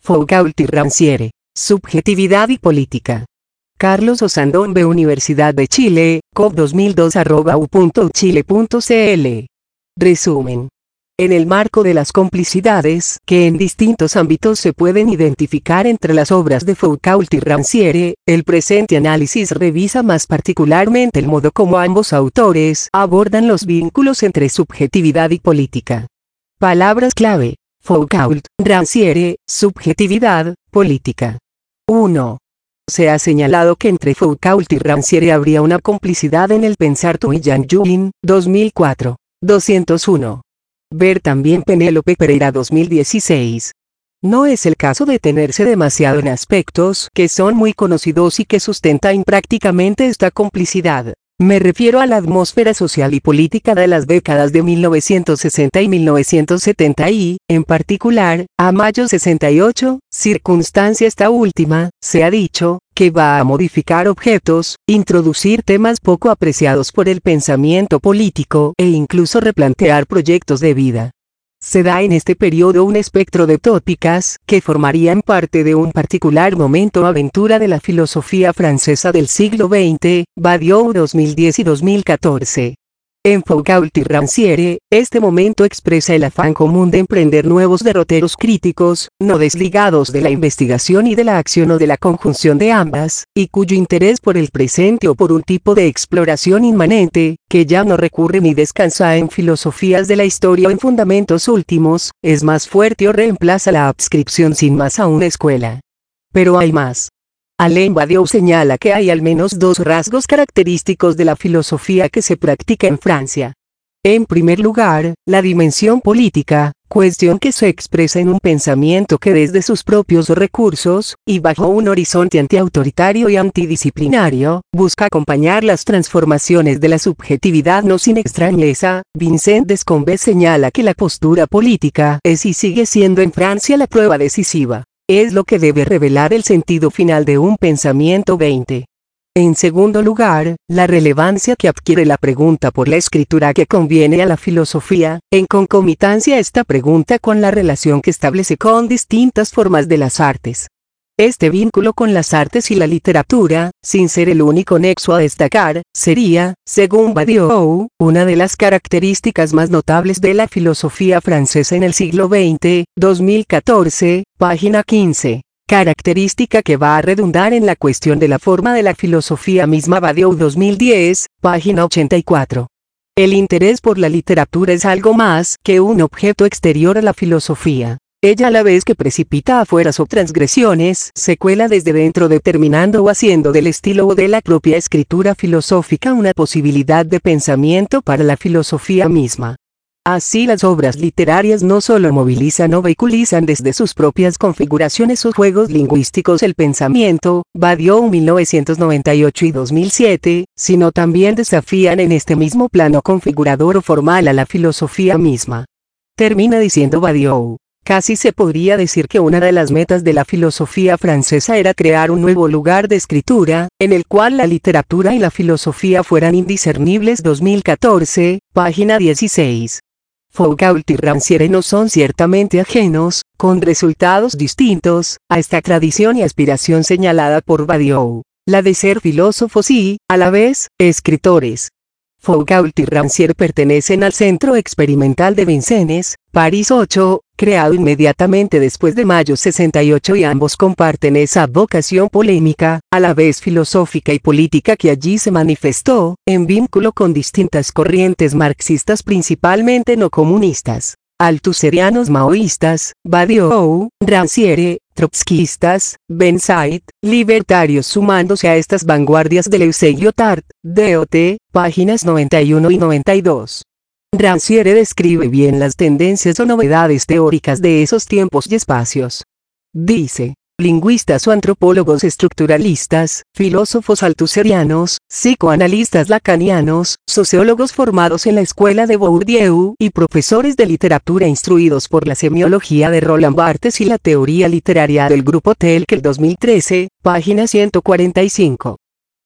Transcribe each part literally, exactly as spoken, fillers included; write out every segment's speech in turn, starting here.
Foucault y Rancière, Subjetividad y Política. Carlos Osandón, Universidad de Chile, C O B dos mil dos arroba u punto chile punto cl. Resumen. En el marco de las complicidades que en distintos ámbitos se pueden identificar entre las obras de Foucault y Rancière, el presente análisis revisa más particularmente el modo como ambos autores abordan los vínculos entre subjetividad y política. Palabras clave: Foucault, Rancière, subjetividad, política. uno. Se ha señalado que entre Foucault y Rancière habría una complicidad en el pensar Tu y Yang Yuin, dos mil cuatro. doscientos uno. Ver también Penélope Pereira dos mil dieciséis. No es el caso de detenerse demasiado en aspectos que son muy conocidos y que sustentan prácticamente esta complicidad. Me refiero a la atmósfera social y política de las décadas de mil novecientos sesenta y mil novecientos setenta y, en particular, a mayo sesenta y ocho, circunstancia esta última, se ha dicho, que va a modificar objetos, introducir temas poco apreciados por el pensamiento político e incluso replantear proyectos de vida. Se da en este periodo un espectro de tópicas que formarían parte de un particular momento aventura de la filosofía francesa del siglo veinte, Badiou dos mil diez y dos mil catorce. En Foucault y Rancière, este momento expresa el afán común de emprender nuevos derroteros críticos, no desligados de la investigación y de la acción o de la conjunción de ambas, y cuyo interés por el presente o por un tipo de exploración inmanente, que ya no recurre ni descansa en filosofías de la historia o en fundamentos últimos, es más fuerte o reemplaza la adscripción sin más a una escuela. Pero hay más. Alain Badiou señala que hay al menos dos rasgos característicos de la filosofía que se practica en Francia. En primer lugar, la dimensión política, cuestión que se expresa en un pensamiento que desde sus propios recursos, y bajo un horizonte antiautoritario y antidisciplinario, busca acompañar las transformaciones de la subjetividad no sin extrañeza. Vincent Descombes señala que la postura política es y sigue siendo en Francia la prueba decisiva. Es lo que debe revelar el sentido final de un pensamiento veinte. En segundo lugar, la relevancia que adquiere la pregunta por la escritura que conviene a la filosofía, en concomitancia esta pregunta con la relación que establece con distintas formas de las artes. Este vínculo con las artes y la literatura, sin ser el único nexo a destacar, sería, según Badiou, una de las características más notables de la filosofía francesa en el siglo veinte, dos mil catorce, página quince. Característica que va a redundar en la cuestión de la forma de la filosofía misma. Badiou dos mil diez, página ochenta y cuatro. El interés por la literatura es algo más que un objeto exterior a la filosofía. Ella a la vez que precipita afueras o transgresiones, se cuela desde dentro determinando o haciendo del estilo o de la propia escritura filosófica una posibilidad de pensamiento para la filosofía misma. Así las obras literarias no solo movilizan o vehiculizan desde sus propias configuraciones o juegos lingüísticos el pensamiento, Badiou mil novecientos noventa y ocho y dos mil siete, sino también desafían en este mismo plano configurador o formal a la filosofía misma. Termina diciendo Badiou. Casi se podría decir que una de las metas de la filosofía francesa era crear un nuevo lugar de escritura, en el cual la literatura y la filosofía fueran indiscernibles. dos mil catorce, página dieciséis. Foucault y Rancière no son ciertamente ajenos, con resultados distintos, a esta tradición y aspiración señalada por Badiou, la de ser filósofos y, a la vez, escritores. Foucault y Rancière pertenecen al Centro Experimental de Vincennes, París ocho, creado inmediatamente después de mayo sesenta y ocho, y ambos comparten esa vocación polémica, a la vez filosófica y política que allí se manifestó, en vínculo con distintas corrientes marxistas principalmente no comunistas, althuserianos maoístas, Badiou, Rancière, trotskistas, Ben-Said, libertarios, sumándose a estas vanguardias de Leuze-Lyotard, D O T, páginas noventa y uno y noventa y dos. Rancière describe bien las tendencias o novedades teóricas de esos tiempos y espacios. Dice: lingüistas o antropólogos estructuralistas, filósofos althuserianos, psicoanalistas lacanianos, sociólogos formados en la escuela de Bourdieu y profesores de literatura instruidos por la semiología de Roland Barthes y la teoría literaria del grupo Telquel dos mil trece, página ciento cuarenta y cinco.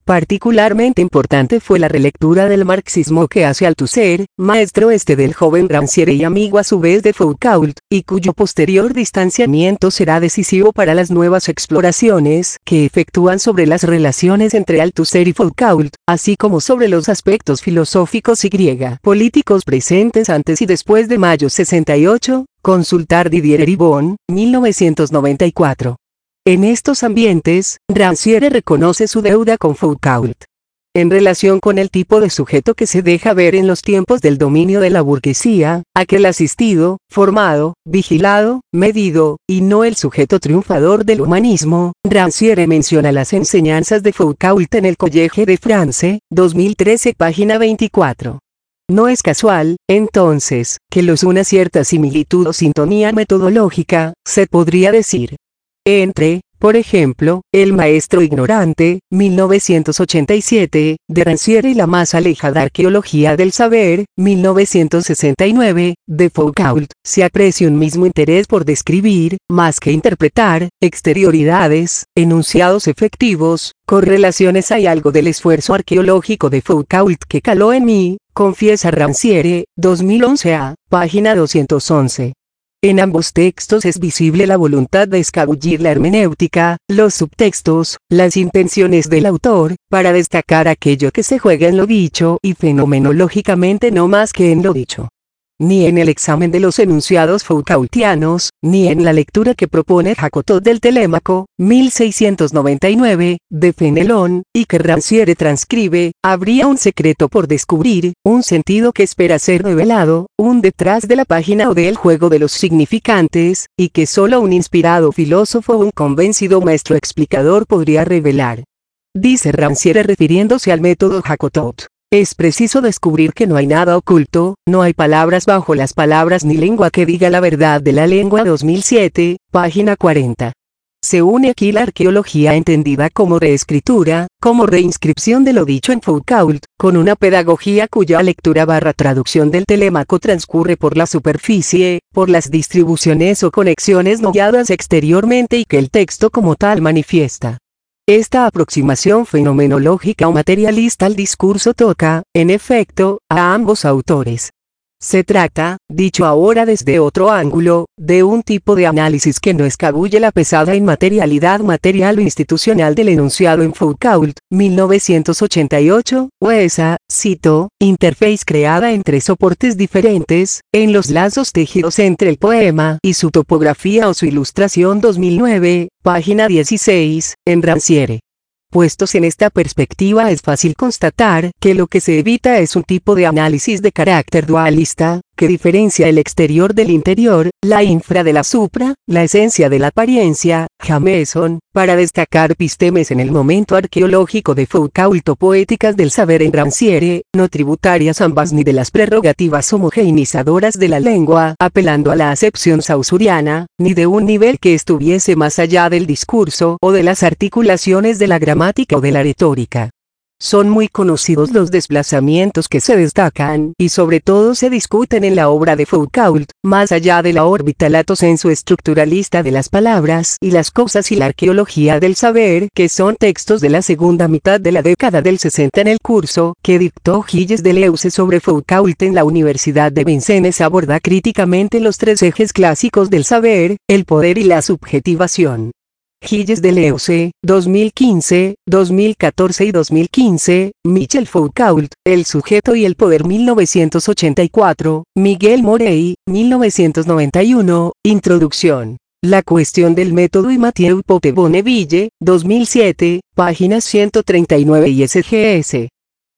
Particularmente importante fue la relectura del marxismo que hace Althusser, maestro este del joven Rancière y amigo a su vez de Foucault, y cuyo posterior distanciamiento será decisivo para las nuevas exploraciones que efectúan sobre las relaciones entre Althusser y Foucault, así como sobre los aspectos filosóficos y griega políticos presentes antes y después de mayo sesenta y ocho, consultar Didier Eribon, mil novecientos noventa y cuatro. En estos ambientes, Rancière reconoce su deuda con Foucault. En relación con el tipo de sujeto que se deja ver en los tiempos del dominio de la burguesía, aquel asistido, formado, vigilado, medido, y no el sujeto triunfador del humanismo, Rancière menciona las enseñanzas de Foucault en el Collège de France, dos mil trece página veinticuatro. No es casual, entonces, que los una cierta similitud o sintonía metodológica, se podría decir, entre, por ejemplo, El maestro ignorante, mil novecientos ochenta y siete, de Rancière y la más alejada arqueología del saber, mil novecientos sesenta y nueve, de Foucault, se aprecia un mismo interés por describir, más que interpretar, exterioridades, enunciados efectivos, correlaciones. Hay algo del esfuerzo arqueológico de Foucault que caló en mí, confiesa Rancière, dos mil once a, página doscientos once. En ambos textos es visible la voluntad de escabullir la hermenéutica, los subtextos, las intenciones del autor, para destacar aquello que se juega en lo dicho y fenomenológicamente no más que en lo dicho. Ni en el examen de los enunciados foucaultianos, ni en la lectura que propone Jacotot del Telémaco, mil seiscientos noventa y nueve, de Fenelón, y que Rancière transcribe, habría un secreto por descubrir, un sentido que espera ser revelado, un detrás de la página o del juego de los significantes, y que solo un inspirado filósofo o un convencido maestro explicador podría revelar. Dice Rancière refiriéndose al método Jacotot. Es preciso descubrir que no hay nada oculto, no hay palabras bajo las palabras ni lengua que diga la verdad de la lengua. Dos mil siete, página cuarenta. Se une aquí la arqueología entendida como reescritura, como reinscripción de lo dicho en Foucault, con una pedagogía cuya lectura barra traducción del Telémaco transcurre por la superficie, por las distribuciones o conexiones no guiadas exteriormente y que el texto como tal manifiesta. Esta aproximación fenomenológica o materialista al discurso toca, en efecto, a ambos autores. Se trata, dicho ahora desde otro ángulo, de un tipo de análisis que no escabulle la pesada inmaterialidad material o institucional del enunciado en Foucault, mil novecientos ochenta y ocho, o esa, cito, interface creada entre soportes diferentes, en los lazos tejidos entre el poema y su topografía o su ilustración. Dos mil nueve, página dieciséis, en Rancière. Puestos en esta perspectiva es fácil constatar que lo que se evita es un tipo de análisis de carácter dualista, que diferencia el exterior del interior, la infra de la supra, la esencia de la apariencia, Jameson, para destacar epistemes en el momento arqueológico de Foucault o poéticas del saber en Rancière, no tributarias ambas ni de las prerrogativas homogeneizadoras de la lengua, apelando a la acepción sausuriana, ni de un nivel que estuviese más allá del discurso o de las articulaciones de la gramática o de la retórica. Son muy conocidos los desplazamientos que se destacan y sobre todo se discuten en la obra de Foucault, más allá de la órbita lato sensu estructuralista de las palabras y las cosas y la arqueología del saber, que son textos de la segunda mitad de la década del sesenta en el curso que dictó Gilles Deleuze sobre Foucault en la Universidad de Vincennes. Aborda críticamente los tres ejes clásicos del saber, el poder y la subjetivación. Gilles Deleuze, dos mil quince, dos mil catorce y dos mil quince, Michel Foucault, El sujeto y el poder mil novecientos ochenta y cuatro, Miguel Morey, mil novecientos noventa y uno, Introducción. La cuestión del método y Mathieu Pote-Bonneville, dos mil siete, páginas ciento treinta y nueve y S G S.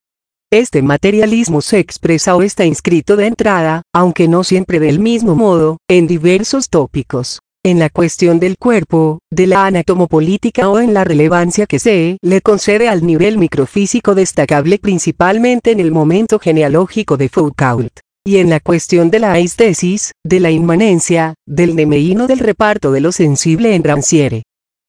Este materialismo se expresa o está inscrito de entrada, aunque no siempre del mismo modo, en diversos tópicos. En la cuestión del cuerpo, de la anatomopolítica o en la relevancia que se le concede al nivel microfísico destacable principalmente en el momento genealógico de Foucault. Y en la cuestión de la aistesis, de la inmanencia, del nemeíno del reparto de lo sensible en Rancière.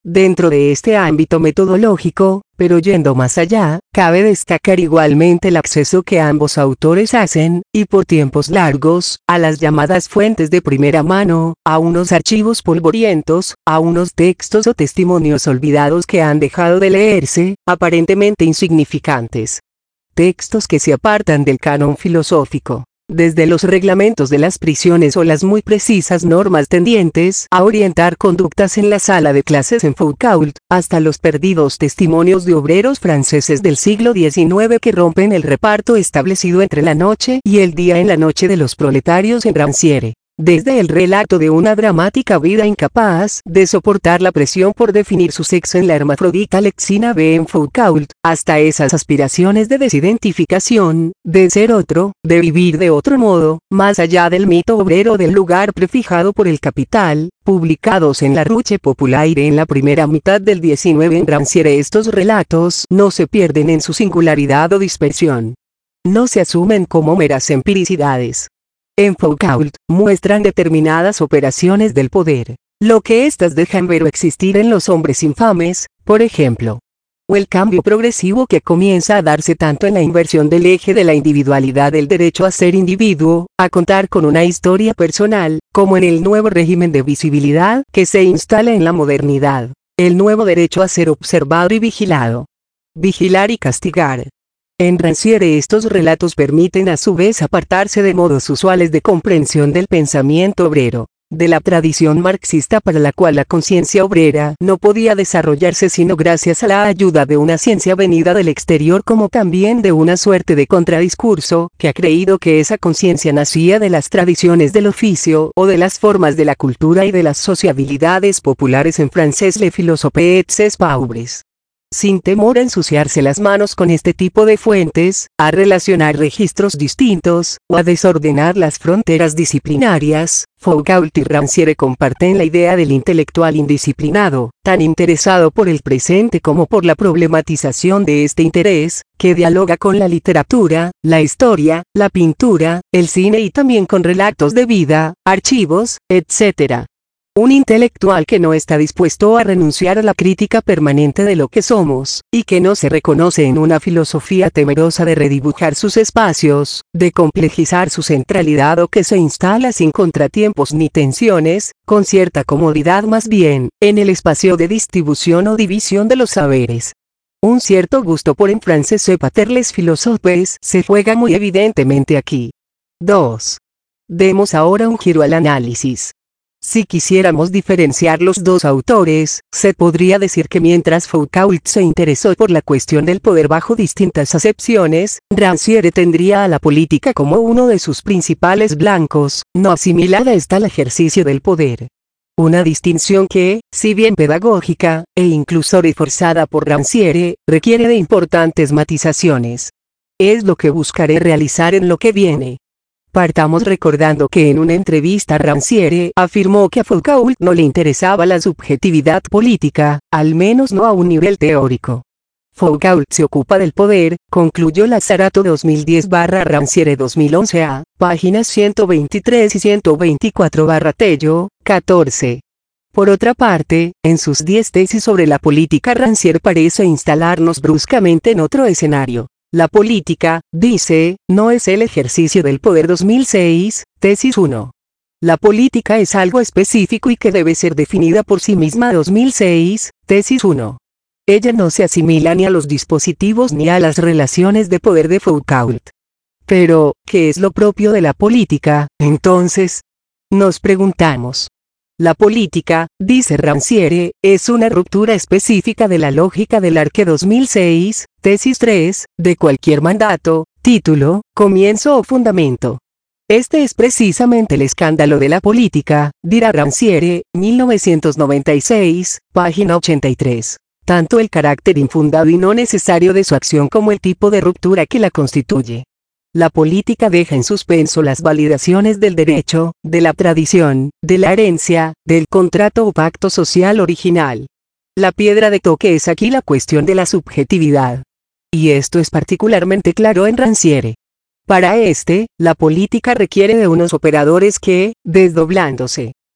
Dentro de este ámbito metodológico, pero yendo más allá, cabe destacar igualmente el acceso que ambos autores hacen, y por tiempos largos, a las llamadas fuentes de primera mano, a unos archivos polvorientos, a unos textos o testimonios olvidados que han dejado de leerse, aparentemente insignificantes. Textos que se apartan del canon filosófico. Desde los reglamentos de las prisiones o las muy precisas normas tendientes a orientar conductas en la sala de clases en Foucault, hasta los perdidos testimonios de obreros franceses del siglo diecinueve que rompen el reparto establecido entre la noche y el día en la noche de los proletarios en Rancière. Desde el relato de una dramática vida incapaz de soportar la presión por definir su sexo en la hermafrodita Lexina B. en Foucault, hasta esas aspiraciones de desidentificación, de ser otro, de vivir de otro modo, más allá del mito obrero del lugar prefijado por el capital, publicados en la Ruche Populaire en la primera mitad del diecinueve en Rancière. Estos relatos no se pierden en su singularidad o dispersión. No se asumen como meras empiricidades. En Foucault, muestran determinadas operaciones del poder, lo que éstas dejan ver o existir en los hombres infames, por ejemplo. O el cambio progresivo que comienza a darse tanto en la inversión del eje de la individualidad del derecho a ser individuo, a contar con una historia personal, como en el nuevo régimen de visibilidad que se instala en la modernidad, el nuevo derecho a ser observado y vigilado. Vigilar y castigar. En Rancière estos relatos permiten a su vez apartarse de modos usuales de comprensión del pensamiento obrero, de la tradición marxista para la cual la conciencia obrera no podía desarrollarse sino gracias a la ayuda de una ciencia venida del exterior, como también de una suerte de contradiscurso que ha creído que esa conciencia nacía de las tradiciones del oficio o de las formas de la cultura y de las sociabilidades populares. En francés le philosophie et ses pauvres. Sin temor a ensuciarse las manos con este tipo de fuentes, a relacionar registros distintos, o a desordenar las fronteras disciplinarias, Foucault y Rancière comparten la idea del intelectual indisciplinado, tan interesado por el presente como por la problematización de este interés, que dialoga con la literatura, la historia, la pintura, el cine y también con relatos de vida, archivos, etcétera. Un intelectual que no está dispuesto a renunciar a la crítica permanente de lo que somos, y que no se reconoce en una filosofía temerosa de redibujar sus espacios, de complejizar su centralidad, o que se instala sin contratiempos ni tensiones, con cierta comodidad más bien, en el espacio de distribución o división de los saberes. Un cierto gusto por en francés pater les philosophes se juega muy evidentemente aquí. dos. Demos ahora un giro al análisis. Si quisiéramos diferenciar los dos autores, se podría decir que mientras Foucault se interesó por la cuestión del poder bajo distintas acepciones, Rancière tendría a la política como uno de sus principales blancos. No asimilada está el ejercicio del poder. Una distinción que, si bien pedagógica, e incluso reforzada por Rancière, requiere de importantes matizaciones. Es lo que buscaré realizar en lo que viene. Partamos recordando que en una entrevista Rancière afirmó que a Foucault no le interesaba la subjetividad política, al menos no a un nivel teórico. Foucault se ocupa del poder, concluyó Lazzarato dos mil diez barra Rancière dos mil once a, páginas ciento veintitrés y ciento veinticuatro barra Tello, catorce. Por otra parte, en sus diez tesis sobre la política Rancière parece instalarnos bruscamente en otro escenario. La política, dice, no es el ejercicio del poder. Dos mil seis, tesis uno. La política es algo específico y que debe ser definida por sí misma. Dos mil seis, tesis uno. Ella no se asimila ni a los dispositivos ni a las relaciones de poder de Foucault. Pero, ¿qué es lo propio de la política, entonces? Nos preguntamos. La política, dice Rancière, es una ruptura específica de la lógica del Arque. Dos mil seis, tesis tres, de cualquier mandato, título, comienzo o fundamento. Este es precisamente el escándalo de la política, dirá Rancière, mil novecientos noventa y seis, página ochenta y tres. Tanto el carácter infundado y no necesario de su acción como el tipo de ruptura que la constituye. La política deja en suspenso las validaciones del derecho, de la tradición, de la herencia, del contrato o pacto social original. La piedra de toque es aquí la cuestión de la subjetividad. Y esto es particularmente claro en Rancière. Para este, la política requiere de unos operadores que, desdoblándose,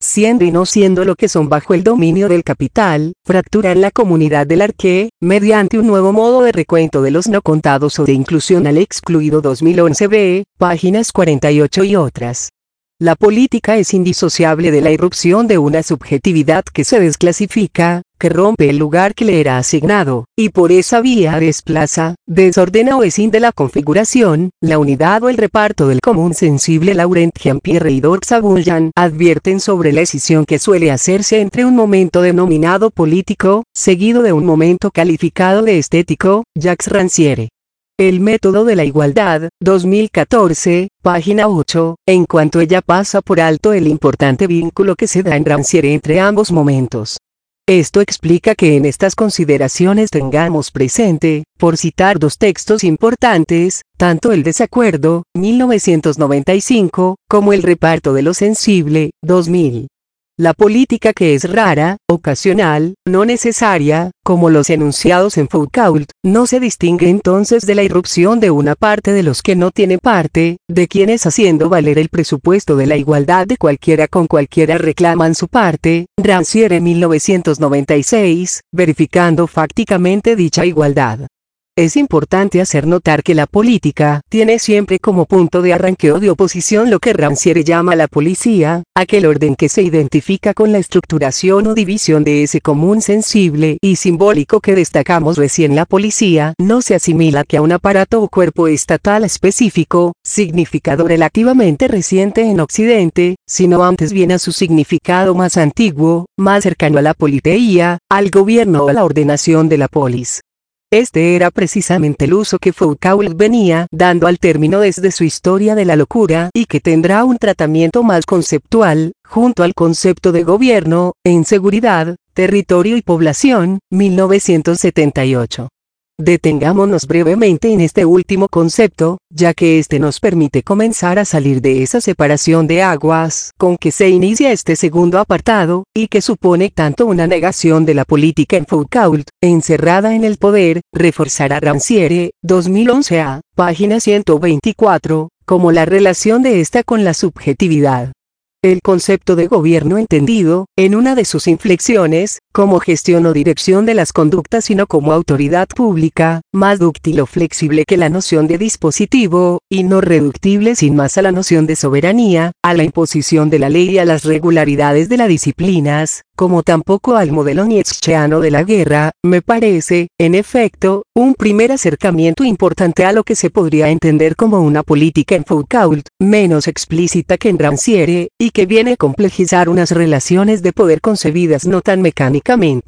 siendo y no siendo lo que son bajo el dominio del capital, fracturar la comunidad del arqué, mediante un nuevo modo de recuento de los no contados o de inclusión al excluido dos mil once b, páginas cuarenta y ocho y otras. La política es indisociable de la irrupción de una subjetividad que se desclasifica, que rompe el lugar que le era asignado, y por esa vía desplaza, desordena o escinde la configuración, la unidad o el reparto del común sensible. Laurent Jean-Pierre y Dorx Abullan advierten sobre la escisión que suele hacerse entre un momento denominado político, seguido de un momento calificado de estético. Jacques Rancière. El método de la igualdad, dos mil catorce, página ocho, en cuanto ella pasa por alto el importante vínculo que se da en Rancière entre ambos momentos. Esto explica que en estas consideraciones tengamos presente, por citar dos textos importantes, tanto el desacuerdo, mil novecientos noventa y cinco, como el reparto de lo sensible, dos mil. La política que es rara, ocasional, no necesaria, como los enunciados en Foucault, no se distingue entonces de la irrupción de una parte de los que no tiene parte, de quienes haciendo valer el presupuesto de la igualdad de cualquiera con cualquiera reclaman su parte. Rancière mil novecientos noventa y seis, verificando fácticamente dicha igualdad. Es importante hacer notar que la política tiene siempre como punto de arranque o de oposición lo que Rancière llama la policía, aquel orden que se identifica con la estructuración o división de ese común sensible y simbólico que destacamos recién. La policía no se asimila que a un aparato o cuerpo estatal específico, significado relativamente reciente en Occidente, sino antes bien a su significado más antiguo, más cercano a la politeía, al gobierno o a la ordenación de la polis. Este era precisamente el uso que Foucault venía dando al término desde su Historia de la locura y que tendrá un tratamiento más conceptual, junto al concepto de gobierno, en seguridad, territorio y población, mil novecientos setenta y ocho. Detengámonos brevemente en este último concepto, ya que este nos permite comenzar a salir de esa separación de aguas con que se inicia este segundo apartado, y que supone tanto una negación de la política en Foucault, encerrada en el poder, reforzar a Rancière, dos mil once a, página ciento veinticuatro, como la relación de esta con la subjetividad. El concepto de gobierno entendido, en una de sus inflexiones, como gestión o dirección de las conductas y no como autoridad pública, más dúctil o flexible que la noción de dispositivo, y no reductible sin más a la noción de soberanía, a la imposición de la ley y a las regularidades de las disciplinas, como tampoco al modelo nietzscheano de la guerra, me parece, en efecto, un primer acercamiento importante a lo que se podría entender como una política en Foucault, menos explícita que en Rancière, y que viene a complejizar unas relaciones de poder concebidas no tan mecánicamente.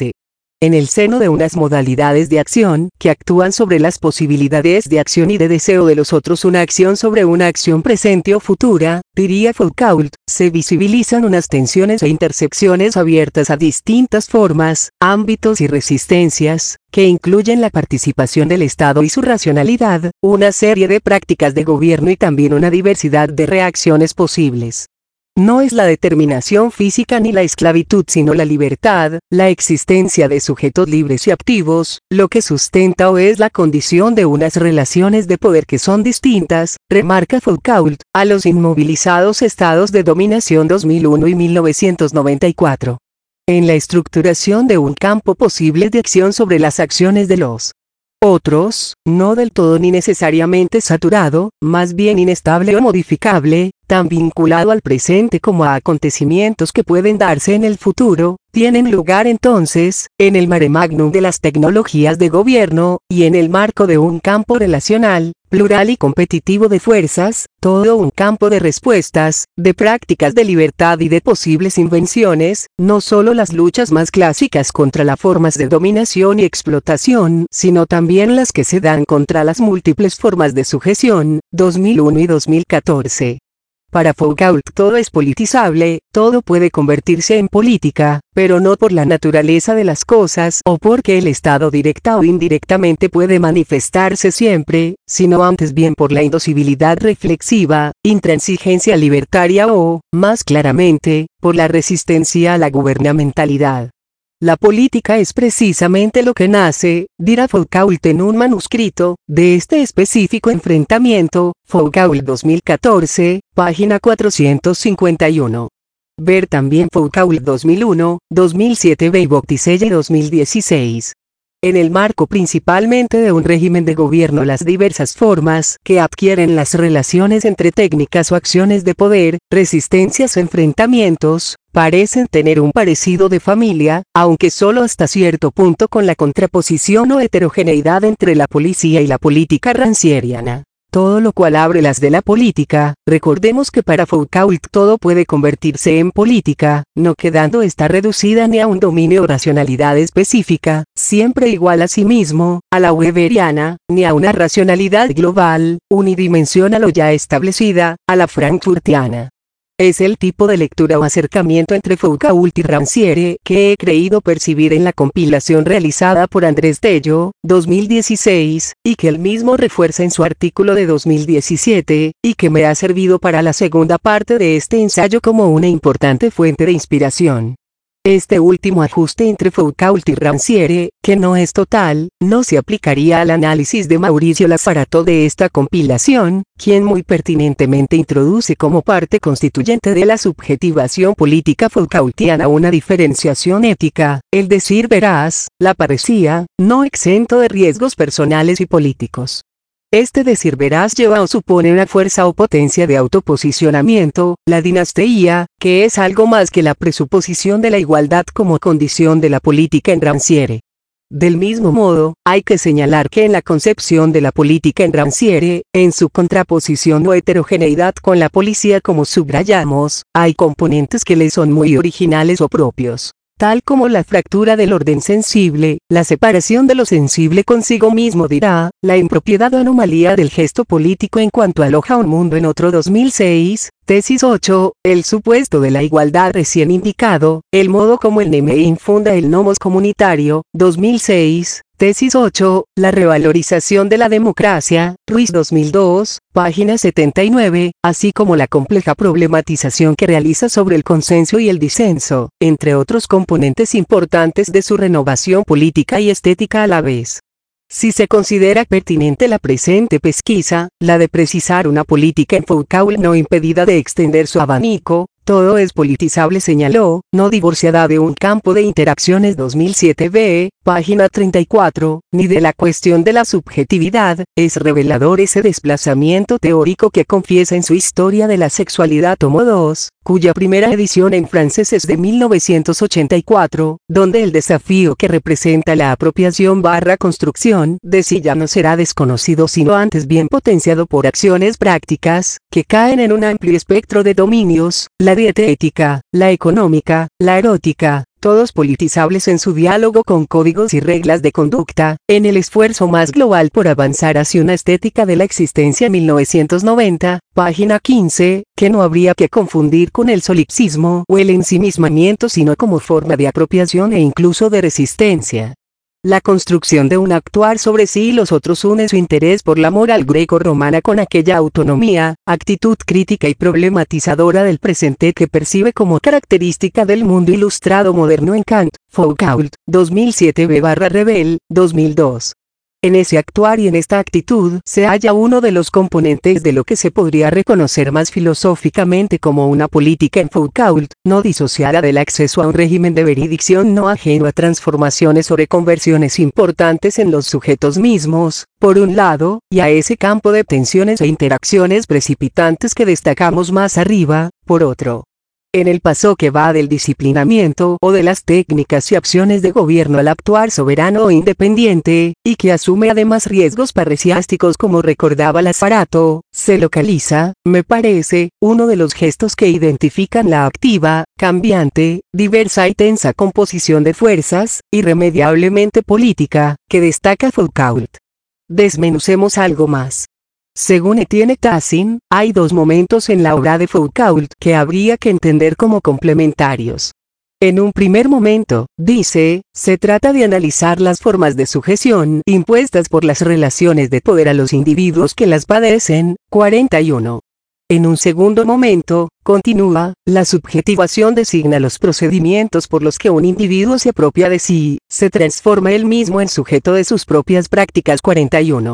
En el seno de unas modalidades de acción que actúan sobre las posibilidades de acción y de deseo de los otros, una acción sobre una acción presente o futura, diría Foucault, se visibilizan unas tensiones e intersecciones abiertas a distintas formas, ámbitos y resistencias, que incluyen la participación del Estado y su racionalidad, una serie de prácticas de gobierno y también una diversidad de reacciones posibles. No es la determinación física ni la esclavitud sino la libertad, la existencia de sujetos libres y activos, lo que sustenta o es la condición de unas relaciones de poder que son distintas, remarca Foucault, a los inmovilizados estados de dominación dos mil uno y mil novecientos noventa y cuatro. En la estructuración de un campo posible de acción sobre las acciones de los otros, no del todo ni necesariamente saturado, más bien inestable o modificable, tan vinculado al presente como a acontecimientos que pueden darse en el futuro, tienen lugar entonces, en el mare magnum de las tecnologías de gobierno, y en el marco de un campo relacional, plural y competitivo de fuerzas, todo un campo de respuestas, de prácticas de libertad y de posibles invenciones, no solo las luchas más clásicas contra las formas de dominación y explotación, sino también las que se dan contra las múltiples formas de sujeción, dos mil uno y dos mil catorce. Para Foucault todo es politizable, todo puede convertirse en política, pero no por la naturaleza de las cosas o porque el Estado directa o indirectamente puede manifestarse siempre, sino antes bien por la indocibilidad reflexiva, intransigencia libertaria o, más claramente, por la resistencia a la gubernamentalidad. La política es precisamente lo que nace, dirá Foucault en un manuscrito, de este específico enfrentamiento, Foucault dos mil catorce, página cuatrocientos cincuenta y uno. Ver también Foucault dos mil uno, dos mil siete B y Botticelli dos mil dieciséis. En el marco principalmente de un régimen de gobierno, las diversas formas que adquieren las relaciones entre técnicas o acciones de poder, resistencias o enfrentamientos, parecen tener un parecido de familia, aunque solo hasta cierto punto, con la contraposición o heterogeneidad entre la policía y la política rancieriana. Todo lo cual abre las de la política. Recordemos que para Foucault todo puede convertirse en política, no quedando esta reducida ni a un dominio o racionalidad específica, siempre igual a sí mismo, a la weberiana, ni a una racionalidad global, unidimensional o ya establecida, a la frankfurtiana. Es el tipo de lectura o acercamiento entre Foucault y Rancière que he creído percibir en la compilación realizada por Andrés Tello, dos mil dieciséis, y que él mismo refuerza en su artículo de dos mil diecisiete, y que me ha servido para la segunda parte de este ensayo como una importante fuente de inspiración. Este último ajuste entre Foucault y Rancière, que no es total, no se aplicaría al análisis de Mauricio Lazzarato de esta compilación, quien muy pertinentemente introduce como parte constituyente de la subjetivación política Foucaultiana una diferenciación ética, el decir veraz, la parecía, no exento de riesgos personales y políticos. Este decir veraz lleva o supone una fuerza o potencia de autoposicionamiento, la dinastía, que es algo más que la presuposición de la igualdad como condición de la política en Rancière. Del mismo modo, hay que señalar que en la concepción de la política en Rancière, en su contraposición o heterogeneidad con la policía como subrayamos, hay componentes que le son muy originales o propios. Tal como la fractura del orden sensible, la separación de lo sensible consigo mismo dirá, la impropiedad o anomalía del gesto político en cuanto aloja un mundo en otro dos mil seis, tesis ocho, el supuesto de la igualdad recién indicado, el modo como el Neme infunda el nomos comunitario, dos mil seis, tesis ocho, la revalorización de la democracia, Ruiz dos mil dos, página setenta y nueve, así como la compleja problematización que realiza sobre el consenso y el disenso, entre otros componentes importantes de su renovación política y estética a la vez. Si se considera pertinente la presente pesquisa, la de precisar una política en Foucault no impedida de extender su abanico, todo es politizable, señaló, no divorciada de un campo de interacciones dos mil siete B, página treinta y cuatro, ni de la cuestión de la subjetividad, es revelador ese desplazamiento teórico que confiesa en su Historia de la Sexualidad tomo dos, cuya primera edición en francés es de mil novecientos ochenta y cuatro, donde el desafío que representa la apropiación barra construcción de sí ya no será desconocido sino antes bien potenciado por acciones prácticas, que caen en un amplio espectro de dominios, la dietética, la económica, la erótica, todos politizables en su diálogo con códigos y reglas de conducta, en el esfuerzo más global por avanzar hacia una estética de la existencia mil novecientos noventa, página quince, que no habría que confundir con el solipsismo o el ensimismamiento sino como forma de apropiación e incluso de resistencia. La construcción de un actuar sobre sí y los otros une su interés por la moral greco-romana con aquella autonomía, actitud crítica y problematizadora del presente que percibe como característica del mundo ilustrado moderno en Kant, Foucault, dos mil siete B barra Rebel, dos mil dos. En ese actuar y en esta actitud se halla uno de los componentes de lo que se podría reconocer más filosóficamente como una política en Foucault, no disociada del acceso a un régimen de veridicción no ajeno a transformaciones o reconversiones importantes en los sujetos mismos, por un lado, y a ese campo de tensiones e interacciones precipitantes que destacamos más arriba, por otro. En el paso que va del disciplinamiento o de las técnicas y acciones de gobierno al actuar soberano o independiente, y que asume además riesgos parriciásticos como recordaba Lazzarato, se localiza, me parece, uno de los gestos que identifican la activa, cambiante, diversa y tensa composición de fuerzas, irremediablemente política, que destaca Foucault. Desmenucemos algo más. Según Etienne Tassin, hay dos momentos en la obra de Foucault que habría que entender como complementarios. En un primer momento, dice, se trata de analizar las formas de sujeción impuestas por las relaciones de poder a los individuos que las padecen, cuarenta y uno. En un segundo momento, continúa, la subjetivación designa los procedimientos por los que un individuo se apropia de sí, se transforma él mismo en sujeto de sus propias prácticas, cuarenta y uno.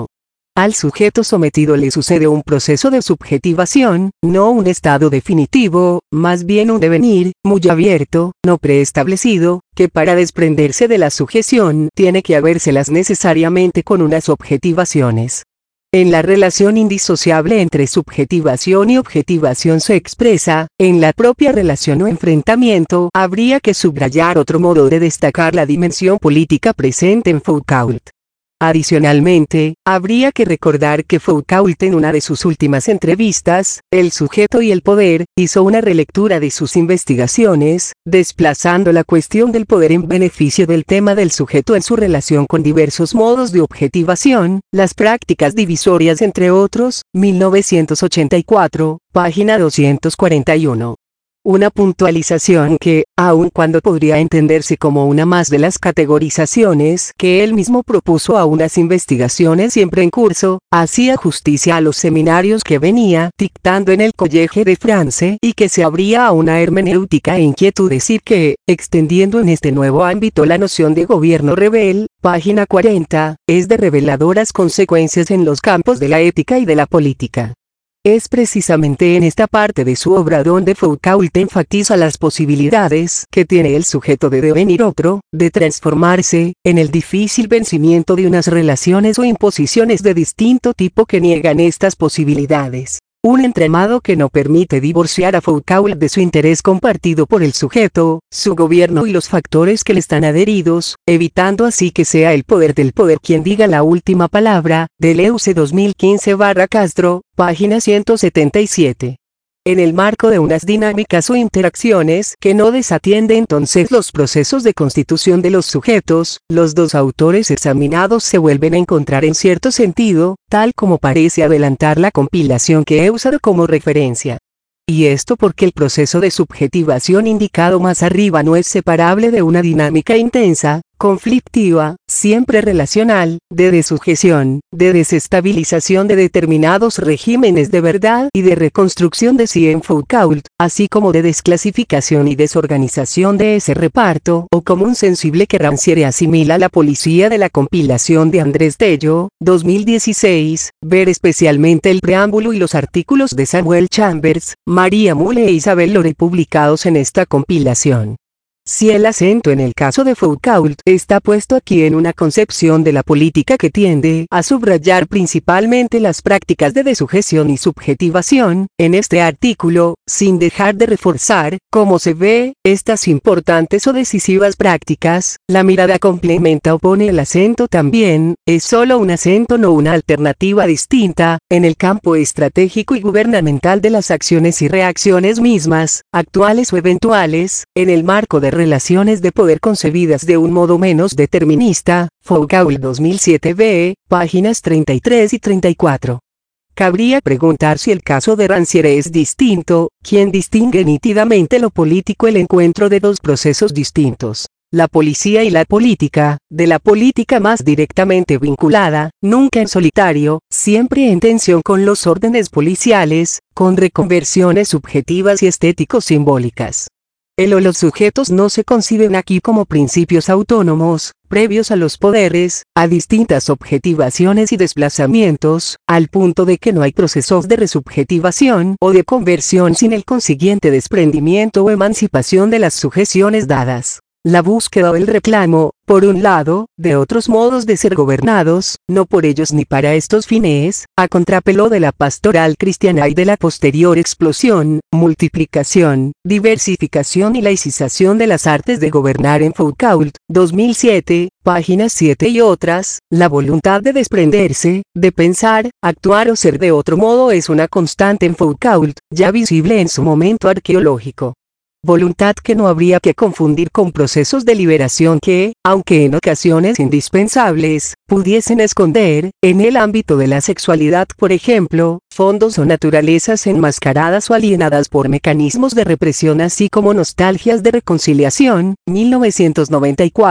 Al sujeto sometido le sucede un proceso de subjetivación, no un estado definitivo, más bien un devenir, muy abierto, no preestablecido, que para desprenderse de la sujeción tiene que habérselas necesariamente con unas objetivaciones. En la relación indisociable entre subjetivación y objetivación se expresa, en la propia relación o enfrentamiento, habría que subrayar otro modo de destacar la dimensión política presente en Foucault. Adicionalmente, habría que recordar que Foucault en una de sus últimas entrevistas, El sujeto y el poder, hizo una relectura de sus investigaciones, desplazando la cuestión del poder en beneficio del tema del sujeto en su relación con diversos modos de objetivación, las prácticas divisorias entre otros, mil novecientos ochenta y cuatro, página doscientos cuarenta y uno. Una puntualización que, aun cuando podría entenderse como una más de las categorizaciones que él mismo propuso a unas investigaciones siempre en curso, hacía justicia a los seminarios que venía dictando en el Collège de France y que se abría a una hermenéutica e inquietudes y que, extendiendo en este nuevo ámbito la noción de gobierno rebel, página cuarenta, es de reveladoras consecuencias en los campos de la ética y de la política. Es precisamente en esta parte de su obra donde Foucault enfatiza las posibilidades que tiene el sujeto de devenir otro, de transformarse, en el difícil vencimiento de unas relaciones o imposiciones de distinto tipo que niegan estas posibilidades. Un entramado que no permite divorciar a Foucault de su interés compartido por el sujeto, su gobierno y los factores que le están adheridos, evitando así que sea el poder del poder quien diga la última palabra, Deleuze dos mil quince barra Castro, página ciento setenta y siete. En el marco de unas dinámicas o interacciones que no desatiende entonces los procesos de constitución de los sujetos, los dos autores examinados se vuelven a encontrar en cierto sentido, tal como parece adelantar la compilación que he usado como referencia. Y esto porque el proceso de subjetivación indicado más arriba no es separable de una dinámica intensa, conflictiva, siempre relacional, de desujeción, de desestabilización de determinados regímenes de verdad y de reconstrucción de sí en Foucault, así como de desclasificación y desorganización de ese reparto, o como un sensible que Rancière asimila la policía de la compilación de Andrés Tello, dos mil dieciséis, ver especialmente el preámbulo y los artículos de Samuel Chambers, María Mule e Isabel Lore publicados en esta compilación. Si el acento en el caso de Foucault está puesto aquí en una concepción de la política que tiende a subrayar principalmente las prácticas de desujeción y subjetivación, en este artículo, sin dejar de reforzar, como se ve, estas importantes o decisivas prácticas, la mirada complementa o pone el acento también, es solo un acento no una alternativa distinta, en el campo estratégico y gubernamental de las acciones y reacciones mismas, actuales o eventuales, en el marco de relaciones de poder concebidas de un modo menos determinista, Foucault dos mil siete b, páginas treinta y tres y treinta y cuatro. Cabría preguntar si el caso de Rancière es distinto, quien distingue nítidamente lo político el encuentro de dos procesos distintos. La policía y la política, de la política más directamente vinculada, nunca en solitario, siempre en tensión con los órdenes policiales, con reconversiones subjetivas y estético-simbólicas. El o los sujetos no se conciben aquí como principios autónomos, previos a los poderes, a distintas objetivaciones y desplazamientos, al punto de que no hay procesos de resubjetivación o de conversión sin el consiguiente desprendimiento o emancipación de las sujeciones dadas. La búsqueda del reclamo, por un lado, de otros modos de ser gobernados, no por ellos ni para estos fines, a contrapelo de la pastoral cristiana y de la posterior explosión, multiplicación, diversificación y laicización de las artes de gobernar en Foucault, dos mil siete, páginas siete y otras, la voluntad de desprenderse, de pensar, actuar o ser de otro modo es una constante en Foucault, ya visible en su momento arqueológico. Voluntad que no habría que confundir con procesos de liberación que, aunque en ocasiones indispensables, pudiesen esconder, en el ámbito de la sexualidad por ejemplo, fondos o naturalezas enmascaradas o alienadas por mecanismos de represión así como nostalgias de reconciliación, mil novecientos noventa y cuatro,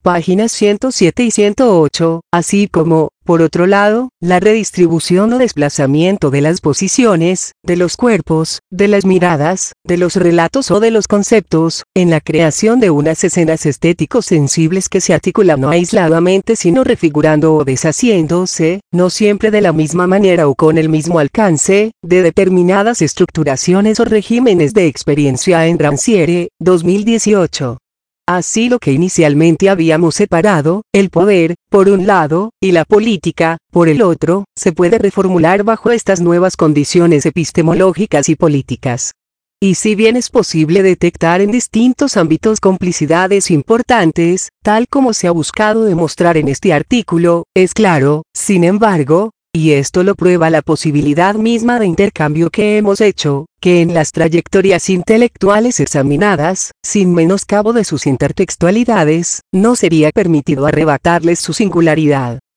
páginas ciento siete y ciento ocho, así como, por otro lado, la redistribución o desplazamiento de las posiciones, de los cuerpos, de las miradas, de los relatos o de los conceptos, en la creación de unas escenas estéticos sensibles que se articulan no aisladamente sino refigurando o deshaciéndose, no siempre de la misma manera o con el mismo alcance, de determinadas estructuraciones o regímenes de experiencia en Rancière, dos mil dieciocho. Así lo que inicialmente habíamos separado, el poder, por un lado, y la política, por el otro, se puede reformular bajo estas nuevas condiciones epistemológicas y políticas. Y si bien es posible detectar en distintos ámbitos complicidades importantes, tal como se ha buscado demostrar en este artículo, es claro, sin embargo, y esto lo prueba la posibilidad misma de intercambio que hemos hecho, que en las trayectorias intelectuales examinadas, sin menoscabo de sus intertextualidades, no sería permitido arrebatarles su singularidad.